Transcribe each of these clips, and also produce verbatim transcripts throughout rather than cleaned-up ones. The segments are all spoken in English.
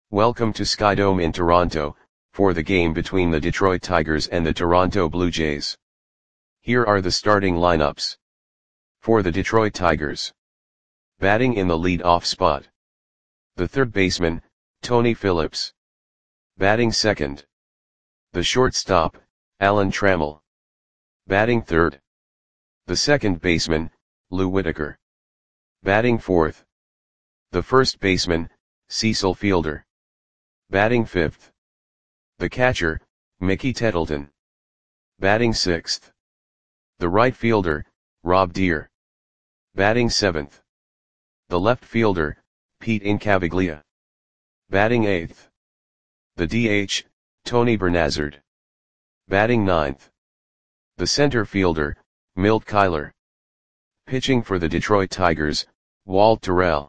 Welcome to Skydome in Toronto, for the game between the Detroit Tigers and the Toronto Blue Jays. Here are the starting lineups. For the Detroit Tigers. Batting in the lead-off spot. The third baseman, Tony Phillips. Batting second. The shortstop, Alan Trammell. Batting third. The second baseman, Lou Whitaker. Batting fourth. The first baseman, Cecil Fielder. Batting fifth. The catcher, Mickey Tettleton. Batting sixth. The right fielder, Rob Deer. Batting seventh. The left fielder, Pete Incaviglia. Batting eighth. The D H, Tony Bernazard. Batting ninth. The center fielder, Milt Kyler. Pitching for the Detroit Tigers, Walt Terrell.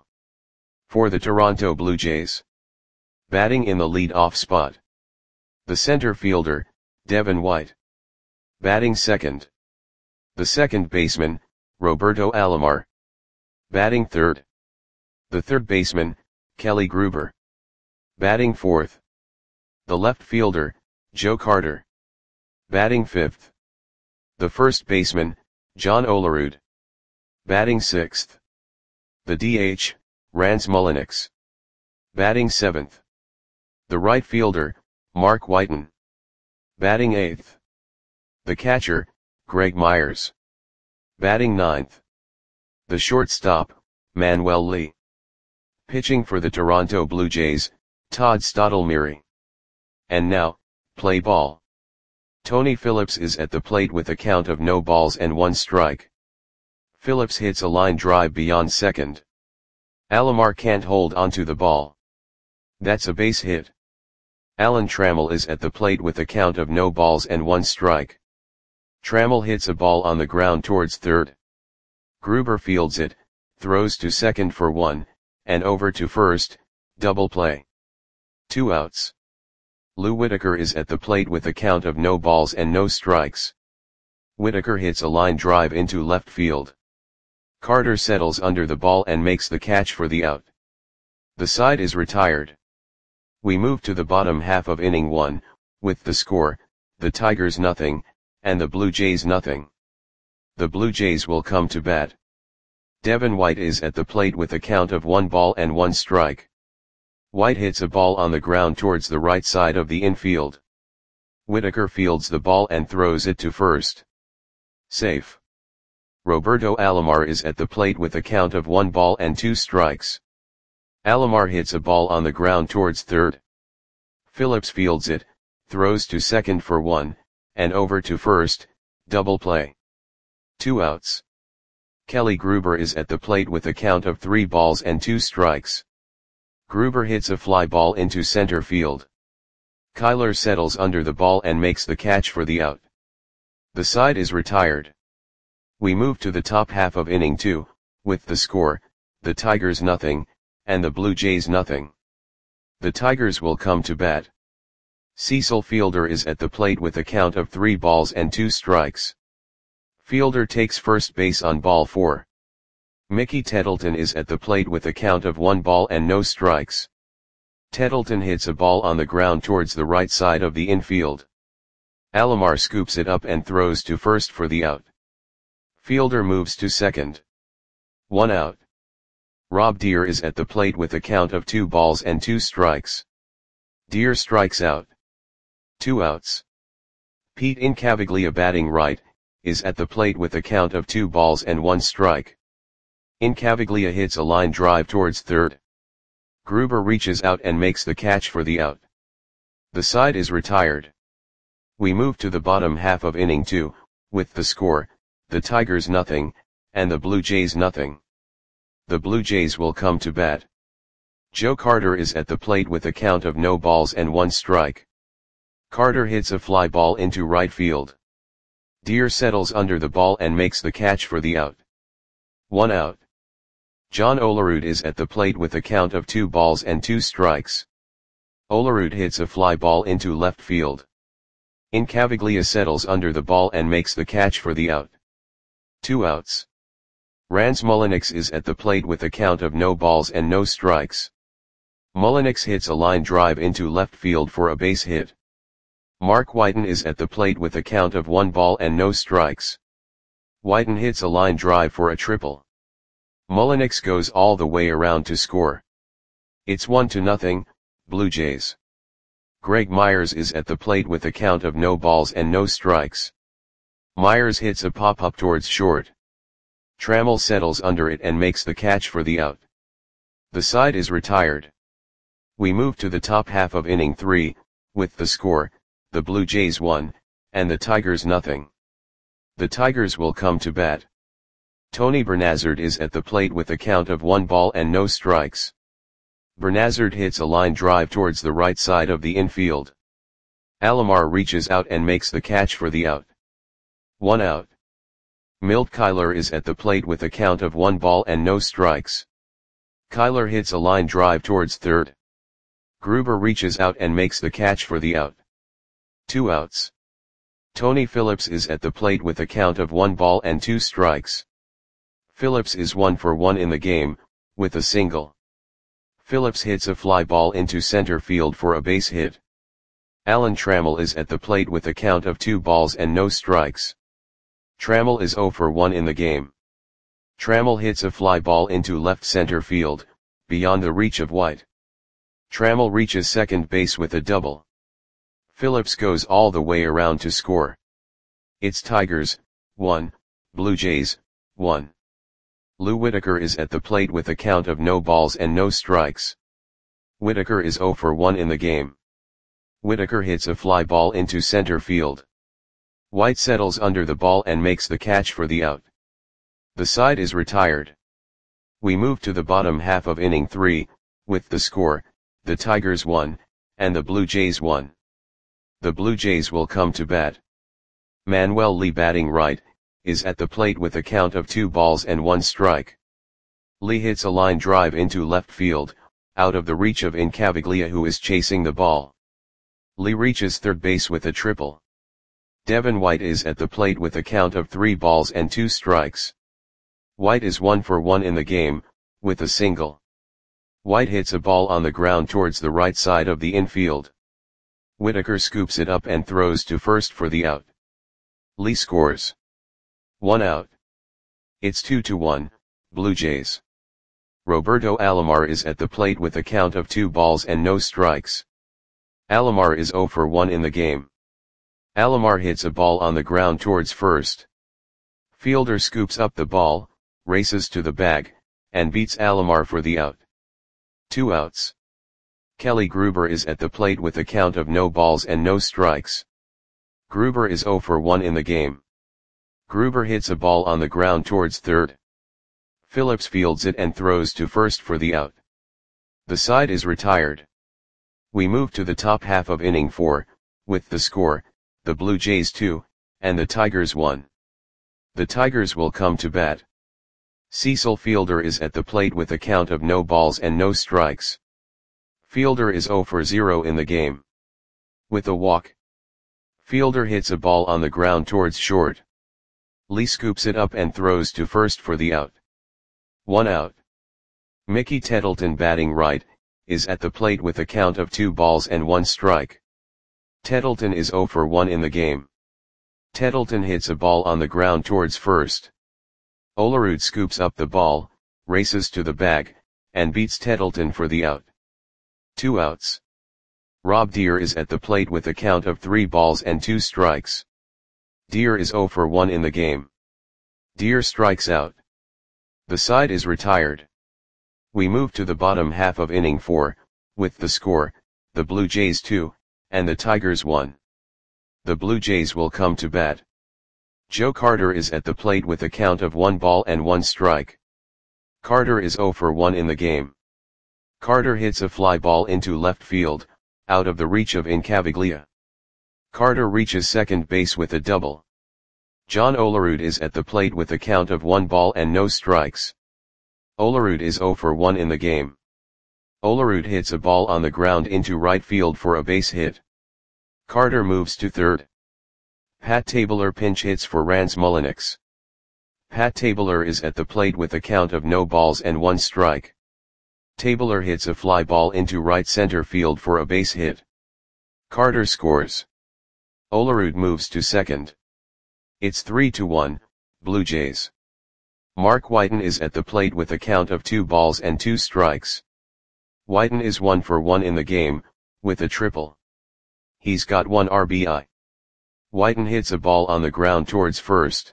For the Toronto Blue Jays. Batting in the lead-off spot. The center fielder, Devin White. Batting second. The second baseman, Roberto Alomar. Batting third. The third baseman, Kelly Gruber. Batting fourth. The left fielder, Joe Carter. Batting fifth. The first baseman, John Olerud. Batting sixth. The D H, Rance Mulliniks. Batting seventh. The right fielder, Mark Whiten. Batting eighth. The catcher, Greg Myers. Batting ninth. The shortstop, Manuel Lee. Pitching for the Toronto Blue Jays, Todd Stottlemyre. And now, play ball. Tony Phillips is at the plate with a count of no balls and one strike. Phillips hits a line drive beyond second. Alomar can't hold onto the ball. That's a base hit. Alan Trammell is at the plate with a count of no balls and one strike. Trammell hits a ball on the ground towards third. Gruber fields it, throws to second for one, and over to first, double play. Two outs. Lou Whitaker is at the plate with a count of no balls and no strikes. Whitaker hits a line drive into left field. Carter settles under the ball and makes the catch for the out. The side is retired. We move to the bottom half of inning one, with the score, the Tigers nothing, and the Blue Jays nothing. The Blue Jays will come to bat. Devin White is at the plate with a count of one ball and one strike. White hits a ball on the ground towards the right side of the infield. Whitaker fields the ball and throws it to first. Safe. Roberto Alomar is at the plate with a count of one ball and two strikes. Alomar hits a ball on the ground towards third. Phillips fields it, throws to second for one, and over to first, double play. Two outs. Kelly Gruber is at the plate with a count of three balls and two strikes. Gruber hits a fly ball into center field. Kyler settles under the ball and makes the catch for the out. The side is retired. We move to the top half of inning two, with the score, the Tigers nothing, and the Blue Jays nothing. The Tigers will come to bat. Cecil Fielder is at the plate with a count of three balls and two strikes. Fielder takes first base on ball four. Mickey Tettleton is at the plate with a count of one ball and no strikes. Tettleton hits a ball on the ground towards the right side of the infield. Alomar scoops it up and throws to first for the out. Fielder moves to second. One out. Rob Deer is at the plate with a count of two balls and two strikes. Deer strikes out. Two outs. Pete Incaviglia, batting right, is at the plate with a count of two balls and one strike. Incaviglia hits a line drive towards third. Gruber reaches out and makes the catch for the out. The side is retired. We move to the bottom half of inning two, with the score, the Tigers nothing, and the Blue Jays nothing. The Blue Jays will come to bat. Joe Carter is at the plate with a count of no balls and one strike. Carter hits a fly ball into right field. Deer settles under the ball and makes the catch for the out. One out. John Olerud is at the plate with a count of two balls and two strikes. Olerud hits a fly ball into left field. Incaviglia settles under the ball and makes the catch for the out. Two outs. Rance Mulliniks is at the plate with a count of no balls and no strikes. Mullenix hits a line drive into left field for a base hit. Mark Whiten is at the plate with a count of one ball and no strikes. Whiten hits a line drive for a triple. Mullenix goes all the way around to score. It's one to nothing, Blue Jays. Greg Myers is at the plate with a count of no balls and no strikes. Myers hits a pop-up towards short. Trammell settles under it and makes the catch for the out. The side is retired. We move to the top half of inning three, with the score, the Blue Jays one, and the Tigers nothing. The Tigers will come to bat. Tony Bernazard is at the plate with a count of one ball and no strikes. Bernazard hits a line drive towards the right side of the infield. Alomar reaches out and makes the catch for the out. One out. Milt Kyler is at the plate with a count of one ball and no strikes. Kyler hits a line drive towards third. Gruber reaches out and makes the catch for the out. Two outs. Tony Phillips is at the plate with a count of one ball and two strikes. Phillips is one for one in the game, with a single. Phillips hits a fly ball into center field for a base hit. Alan Trammell is at the plate with a count of two balls and no strikes. Trammell is zero for one in the game. Trammell hits a fly ball into left center field, beyond the reach of White. Trammell reaches second base with a double. Phillips goes all the way around to score. It's Tigers, one, Blue Jays, one. Lou Whitaker is at the plate with a count of no balls and no strikes. Whitaker is zero for one in the game. Whitaker hits a fly ball into center field. White settles under the ball and makes the catch for the out. The side is retired. We move to the bottom half of inning three, with the score, the Tigers one, and the Blue Jays one. The Blue Jays will come to bat. Manuel Lee, batting right, is at the plate with a count of two balls and one strike. Lee hits a line drive into left field, out of the reach of Incaviglia, who is chasing the ball. Lee reaches third base with a triple. Devin White is at the plate with a count of three balls and two strikes. White is one for one in the game, with a single. White hits a ball on the ground towards the right side of the infield. Whitaker scoops it up and throws to first for the out. Lee scores. One out. It's two to one, Blue Jays. Roberto Alomar is at the plate with a count of two balls and no strikes. Alomar is zero for one in the game. Alomar hits a ball on the ground towards first. Fielder scoops up the ball, races to the bag, and beats Alomar for the out. Two outs. Kelly Gruber is at the plate with a count of no balls and no strikes. Gruber is zero for one in the game. Gruber hits a ball on the ground towards third. Phillips fields it and throws to first for the out. The side is retired. We move to the top half of inning four, with the score, the Blue Jays two, and the Tigers one. The Tigers will come to bat. Cecil Fielder is at the plate with a count of no balls and no strikes. Fielder is zero for zero in the game. With a walk. Fielder hits a ball on the ground towards short. Lee scoops it up and throws to first for the out. One out. Mickey Tettleton, batting right, is at the plate with a count of two balls and one strike. Tettleton is zero for one in the game. Tettleton hits a ball on the ground towards first. Olerud scoops up the ball, races to the bag, and beats Tettleton for the out. Two outs. Rob Deer is at the plate with a count of three balls and two strikes. Deer is zero for one in the game. Deer strikes out. The side is retired. We move to the bottom half of inning four, with the score, the Blue Jays two, and the Tigers one. The Blue Jays will come to bat. Joe Carter is at the plate with a count of one ball and one strike. Carter is zero for one in the game. Carter hits a fly ball into left field, out of the reach of Incaviglia. Carter reaches second base with a double. John Olerud is at the plate with a count of one ball and no strikes. Olerud is zero for one in the game. Olerud hits a ball on the ground into right field for a base hit. Carter moves to third. Pat Tabler pinch hits for Rance Mullenix. Pat Tabler is at the plate with a count of no balls and one strike. Tabler hits a fly ball into right center field for a base hit. Carter scores. Olerud moves to second. It's three to one, Blue Jays. Mark Whiten is at the plate with a count of two balls and two strikes. Whiten is one for one in the game, with a triple. He's got one R B I. Whiten hits a ball on the ground towards first.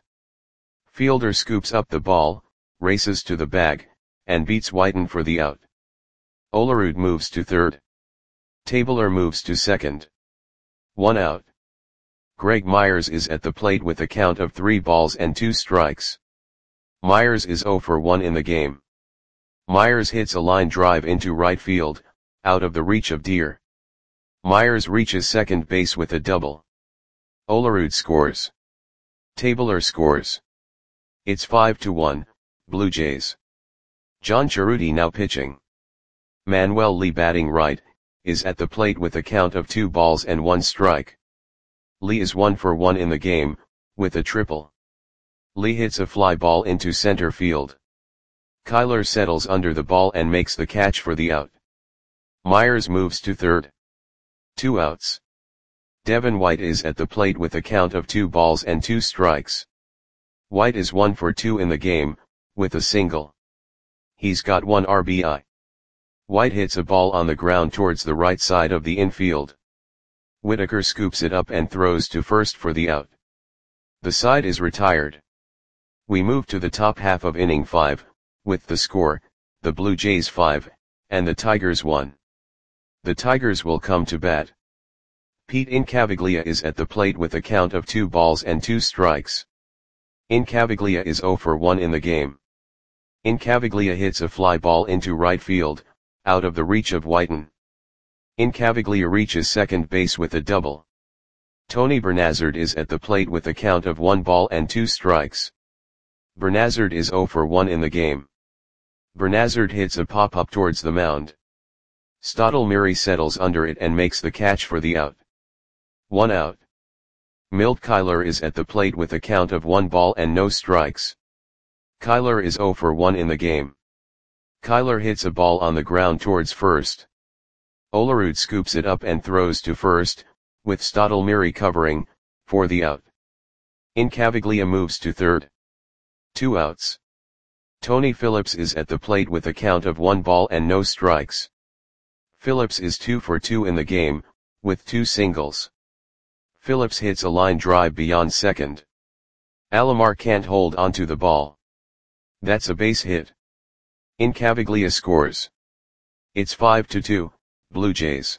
Fielder scoops up the ball, races to the bag, and beats Whiten for the out. Olerud moves to third. Tabler moves to second. One out. Greg Myers is at the plate with a count of three balls and two strikes. Myers is zero for one in the game. Myers hits a line drive into right field, out of the reach of Deer. Myers reaches second base with a double. Olerud scores. Tabler scores. It's five to one, Blue Jays. John Cerruti now pitching. Manuel Lee batting right, is at the plate with a count of two balls and one strike. Lee is one for one in the game, with a triple. Lee hits a fly ball into center field. Kyler settles under the ball and makes the catch for the out. Myers moves to third. Two outs. Devin White is at the plate with a count of two balls and two strikes. White is one for two in the game, with a single. He's got one R B I. White hits a ball on the ground towards the right side of the infield. Whitaker scoops it up and throws to first for the out. The side is retired. We move to the top half of inning five, with the score, the Blue Jays five, and the Tigers one. The Tigers will come to bat. Pete Incaviglia is at the plate with a count of two balls and two strikes. Incaviglia is zero for one in the game. Incaviglia hits a fly ball into right field, out of the reach of Whiten. Incaviglia reaches second base with a double. Tony Bernazard is at the plate with a count of one ball and two strikes. Bernazard is zero for one in the game. Bernazard hits a pop-up towards the mound. Stottlemyre settles under it and makes the catch for the out. One out. Milt Kyler is at the plate with a count of one ball and no strikes. Kyler is zero for one in the game. Kyler hits a ball on the ground towards first. Olerud scoops it up and throws to first, with Stottlemyre covering, for the out. Incaviglia moves to third. Two outs. Tony Phillips is at the plate with a count of one ball and no strikes. Phillips is two for two in the game, with two singles. Phillips hits a line drive beyond second. Alomar can't hold onto the ball. That's a base hit. Incaviglia scores. It's five to two, Blue Jays.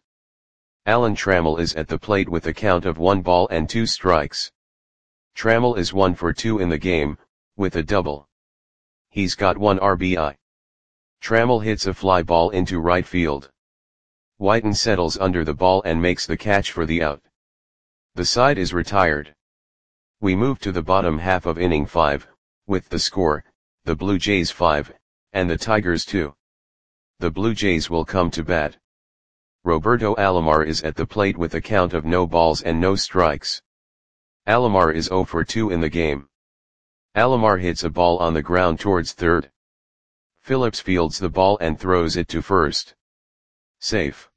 Alan Trammell is at the plate with a count of one ball and two strikes. Trammell is one for two in the game, with a double. He's got one R B I. Trammell hits a fly ball into right field. Whiten settles under the ball and makes the catch for the out. The side is retired. We move to the bottom half of inning five, with the score, the Blue Jays five, and the Tigers two. The Blue Jays will come to bat. Roberto Alomar is at the plate with a count of no balls and no strikes. Alomar is zero for two in the game. Alomar hits a ball on the ground towards third. Phillips fields the ball and throws it to first. Safe.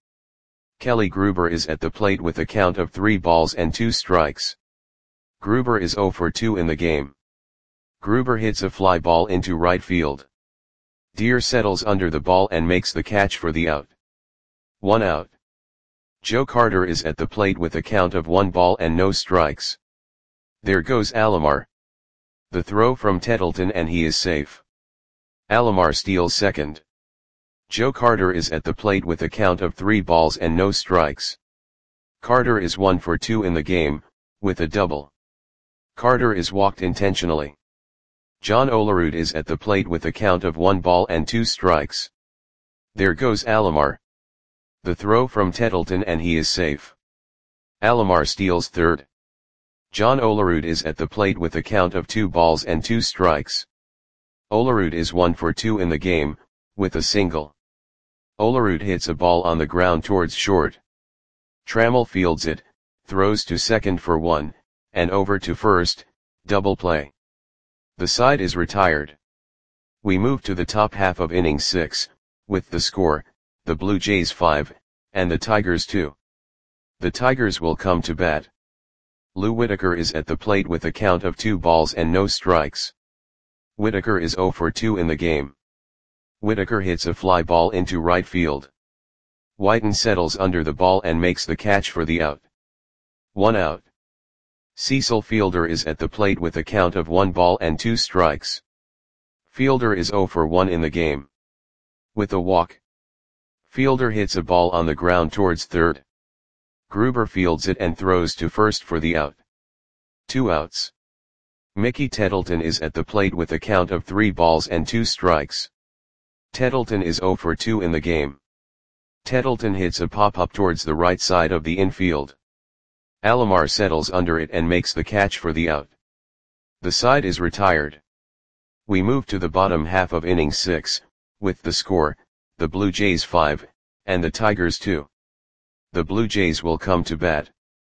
Kelly Gruber is at the plate with a count of three balls and two strikes. Gruber is zero for two in the game. Gruber hits a fly ball into right field. Deer settles under the ball and makes the catch for the out. One out. Joe Carter is at the plate with a count of one ball and no strikes. There goes Alomar. The throw from Tettleton and he is safe. Alomar steals second. Joe Carter is at the plate with a count of three balls and no strikes. Carter is one for two in the game, with a double. Carter is walked intentionally. John Olerud is at the plate with a count of one ball and two strikes. There goes Alomar. The throw from Tettleton and he is safe. Alomar steals third. John Olerud is at the plate with a count of two balls and two strikes. Olerud is one for two in the game, with a single. Olerud hits a ball on the ground towards short. Trammell fields it, throws to second for one, and over to first, double play. The side is retired. We move to the top half of inning six, with the score, the Blue Jays five, and the Tigers two. The Tigers will come to bat. Lou Whitaker is at the plate with a count of two balls and no strikes. Whitaker is zero for two in the game. Whitaker hits a fly ball into right field. Whiten settles under the ball and makes the catch for the out. One out. Cecil Fielder is at the plate with a count of one ball and two strikes. Fielder is zero for one in the game. With a walk, Fielder hits a ball on the ground towards third. Gruber fields it and throws to first for the out. Two outs. Mickey Tettleton is at the plate with a count of three balls and two strikes. Tettleton is zero for two in the game. Tettleton hits a pop-up towards the right side of the infield. Alomar settles under it and makes the catch for the out. The side is retired. We move to the bottom half of inning six, with the score, the Blue Jays five, and the Tigers two. The Blue Jays will come to bat.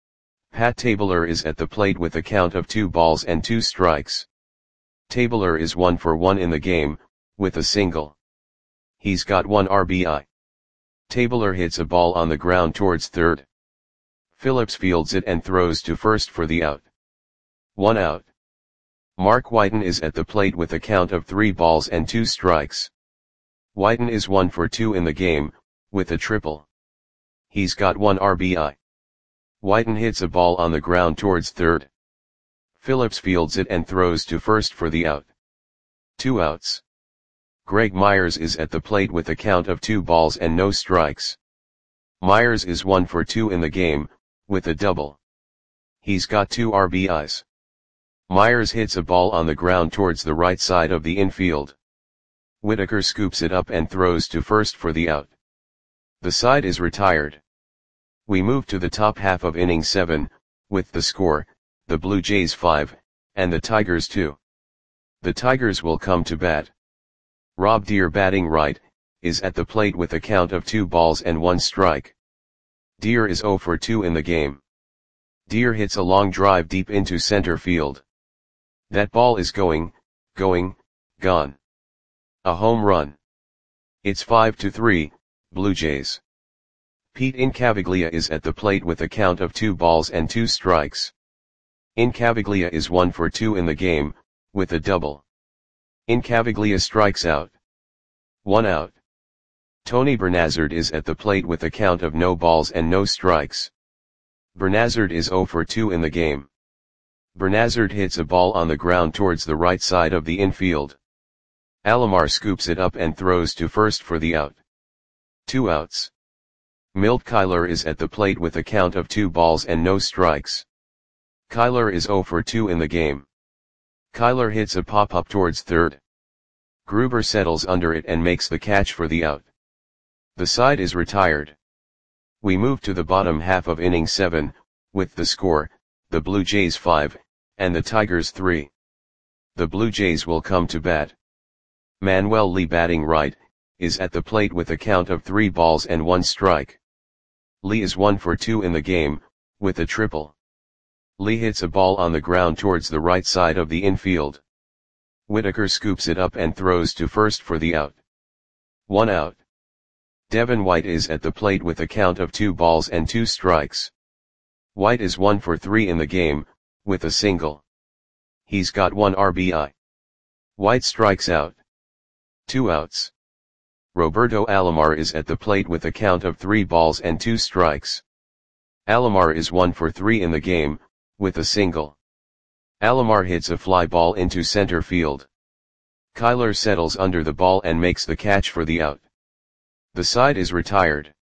Pat Tabler is at the plate with a count of two balls and two strikes. Tabler is one for one in the game, with a single. He's got one R B I. Tabler hits a ball on the ground towards third. Phillips fields it and throws to first for the out. One out. Mark Whiten is at the plate with a count of three balls and two strikes. Whiten is one for two in the game, with a triple. He's got one R B I. Whiten hits a ball on the ground towards third. Phillips fields it and throws to first for the out. Two outs. Greg Myers is at the plate with a count of two balls and no strikes. Myers is one for two in the game, with a double. He's got two R B Is. Myers hits a ball on the ground towards the right side of the infield. Whitaker scoops it up and throws to first for the out. The side is retired. We move to the top half of inning seven, with the score, the Blue Jays five, and the Tigers two. The Tigers will come to bat. Rob Deere, batting right, is at the plate with a count of two balls and one strike. Deere is zero for two in the game. Deere hits a long drive deep into center field. That ball is going, going, gone. A home run. It's five to three, Blue Jays. Pete Incaviglia is at the plate with a count of two balls and two strikes. Incaviglia is one for two in the game, with a double. Incaviglia strikes out. One out. Tony Bernazard is at the plate with a count of no balls and no strikes. Bernazard is zero for two in the game. Bernazard hits a ball on the ground towards the right side of the infield. Alomar scoops it up and throws to first for the out. Two outs. Milt Kyler is at the plate with a count of two balls and no strikes. Kyler is zero for two in the game. Kyler hits a pop-up towards third. Gruber settles under it and makes the catch for the out. The side is retired. We move to the bottom half of inning seven, with the score, the Blue Jays five, and the Tigers three. The Blue Jays will come to bat. Manuel Lee, batting right, is at the plate with a count of three balls and one strike. Lee is one for two in the game, with a triple. Lee hits a ball on the ground towards the right side of the infield. Whitaker scoops it up and throws to first for the out. One out. Devin White is at the plate with a count of two balls and two strikes. White is one for three in the game, with a single. He's got one R B I. White strikes out. Two outs. Roberto Alomar is at the plate with a count of three balls and two strikes. Alomar is one for three in the game, with a single. Alomar hits a fly ball into center field. Kyler settles under the ball and makes the catch for the out. The side is retired.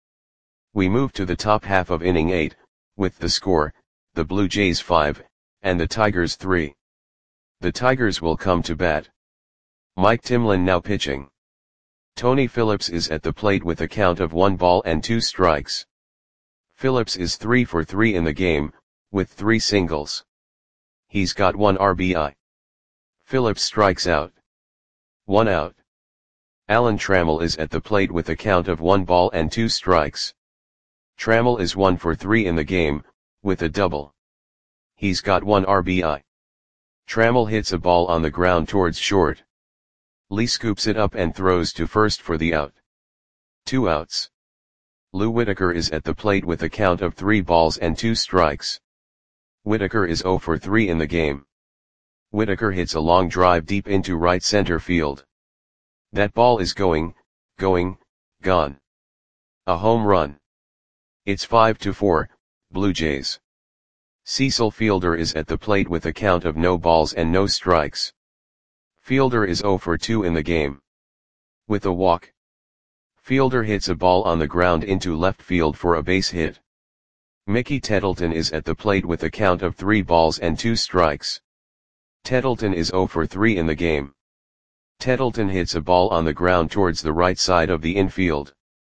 We move to the top half of inning eight, with the score, the Blue Jays five, and the Tigers three. The Tigers will come to bat. Mike Timlin now pitching. Tony Phillips is at the plate with a count of one ball and two strikes. Phillips is three for three in the game, with three singles. He's got one R B I. Phillips strikes out. One out. Alan Trammell is at the plate with a count of one ball and two strikes. Trammell is one for three in the game, with a double. He's got one R B I. Trammell hits a ball on the ground towards short. Lee scoops it up and throws to first for the out. Two outs. Lou Whitaker is at the plate with a count of three balls and two strikes. Whitaker is zero for three in the game. Whitaker hits a long drive deep into right center field. That ball is going, going, gone. A home run. It's five to four, Blue Jays. Cecil Fielder is at the plate with a count of no balls and no strikes. Fielder is zero for two in the game. With a walk. Fielder hits a ball on the ground into left field for a base hit. Mickey Tettleton is at the plate with a count of three balls and two strikes. Tettleton is zero for three in the game. Tettleton hits a ball on the ground towards the right side of the infield.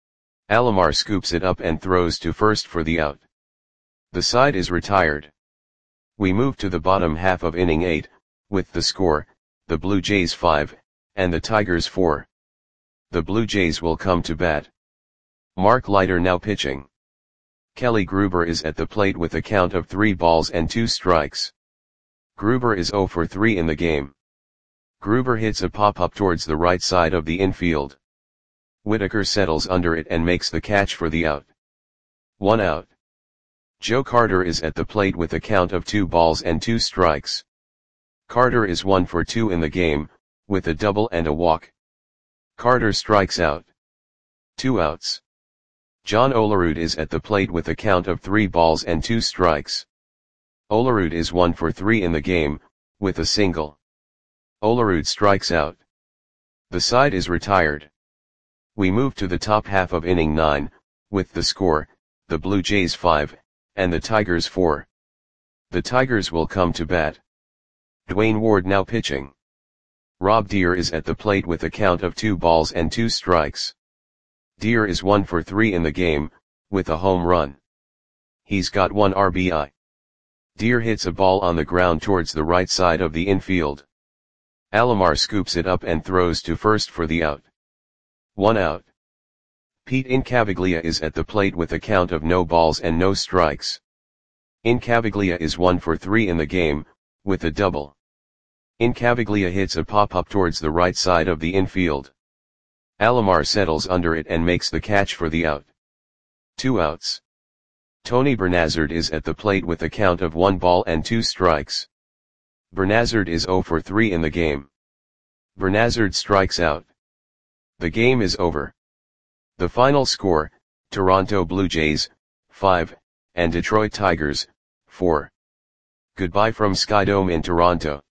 Alomar scoops it up and throws to first for the out. The side is retired. We move to the bottom half of inning eight, with the score, the Blue Jays five, and the Tigers four. The Blue Jays will come to bat. Mark Leiter now pitching. Kelly Gruber is at the plate with a count of three balls and two strikes. Gruber is zero for three in the game. Gruber hits a pop-up towards the right side of the infield. Whitaker settles under it and makes the catch for the out. One out. Joe Carter is at the plate with a count of two balls and two strikes. Carter is one for two in the game, with a double and a walk. Carter strikes out. Two outs. John Olerud is at the plate with a count of three balls and two strikes. Olerud is one for three in the game, with a single. Olerud strikes out. The side is retired. We move to the top half of inning nine, with the score, the Blue Jays five, and the Tigers four. The Tigers will come to bat. Dwayne Ward now pitching. Rob Deer is at the plate with a count of two balls and two strikes. Deer is one for three in the game, with a home run. He's got one R B I. Deer hits a ball on the ground towards the right side of the infield. Alomar scoops it up and throws to first for the out. One out. Pete Incaviglia is at the plate with a count of no balls and no strikes. Incaviglia is one for three in the game, with a double. Incaviglia hits a pop-up towards the right side of the infield. Alomar settles under it and makes the catch for the out. Two outs. Tony Bernazard is at the plate with a count of one ball and two strikes. Bernazard is zero for three in the game. Bernazard strikes out. The game is over. The final score, Toronto Blue Jays, five, and Detroit Tigers, four. Goodbye from Skydome in Toronto.